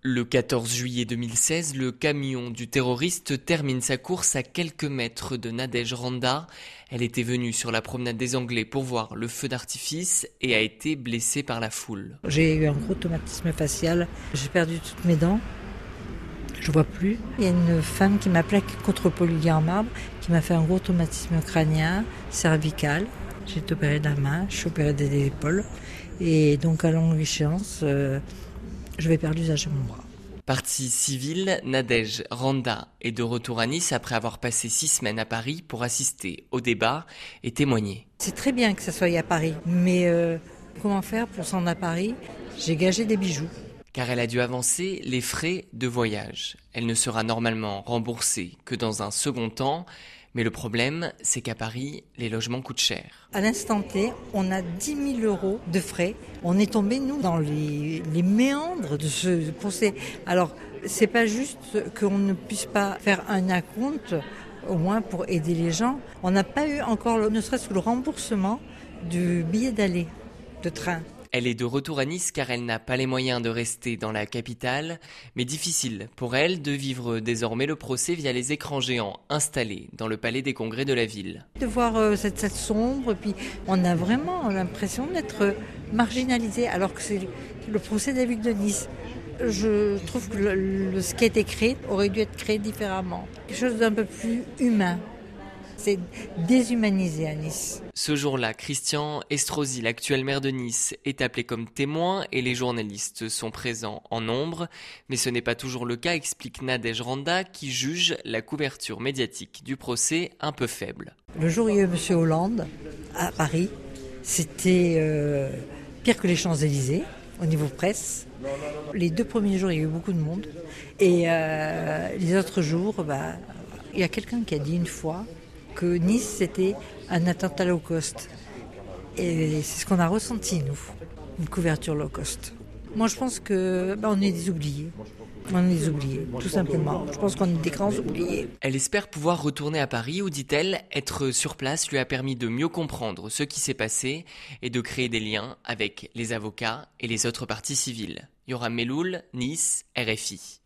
Le 14 juillet 2016, le camion du terroriste termine sa course à quelques mètres de Nadège Randa. Elle était venue sur la promenade des Anglais pour voir le feu d'artifice et a été blessée par la foule. J'ai eu un gros traumatisme facial, j'ai perdu toutes mes dents, je vois plus. Il y a une femme qui m'a plaqué contre le polygon en marbre, qui m'a fait un gros traumatisme crânien, cervical. J'ai été opérée de la main, je suis opérée des épaules et donc à longue échéance, je vais perdre l'usage de mon bras. Partie civile, Nadège Randa est de retour à Nice après avoir passé 6 semaines à Paris pour assister au débat et témoigner. C'est très bien que ça soit à Paris, mais comment faire pour s'en à Paris? J'ai gagé des bijoux. Car elle a dû avancer les frais de voyage. Elle ne sera normalement remboursée que dans un second temps, mais le problème, c'est qu'à Paris, les logements coûtent cher. À l'instant T, on a 10 000 € de frais. On est tombé, nous, dans les méandres de ce procès. Alors, c'est pas juste qu'on ne puisse pas faire un acompte, au moins pour aider les gens. On n'a pas eu encore, ne serait-ce que le remboursement du billet d'aller de train. Elle est de retour à Nice car elle n'a pas les moyens de rester dans la capitale, mais difficile pour elle de vivre désormais le procès via les écrans géants installés dans le palais des congrès de la ville. De voir cette salle sombre, puis on a vraiment l'impression d'être marginalisé alors que c'est le procès des villes de Nice. Je trouve que ce qui a été créé aurait dû être créé différemment. Quelque chose d'un peu plus humain. C'est déshumanisé à Nice. Ce jour-là, Christian Estrosi, l'actuel maire de Nice, est appelé comme témoin et les journalistes sont présents en nombre. Mais ce n'est pas toujours le cas, explique Nadège Randa, qui juge la couverture médiatique du procès un peu faible. Le jour où il y a eu M. Hollande, à Paris, c'était pire que les Champs-Élysées, au niveau presse. Les 2 premiers jours, il y a eu beaucoup de monde. Et les autres jours, il y a quelqu'un qui a dit une fois que Nice, c'était un attentat low cost. Et c'est ce qu'on a ressenti, nous, une couverture low cost. Moi, je pense que on est des oubliés. On est des oubliés, tout simplement. Je pense qu'on est des grands oubliés. Elle espère pouvoir retourner à Paris où, dit-elle, être sur place lui a permis de mieux comprendre ce qui s'est passé et de créer des liens avec les avocats et les autres parties civiles. Yoram Meloul, Nice, RFI.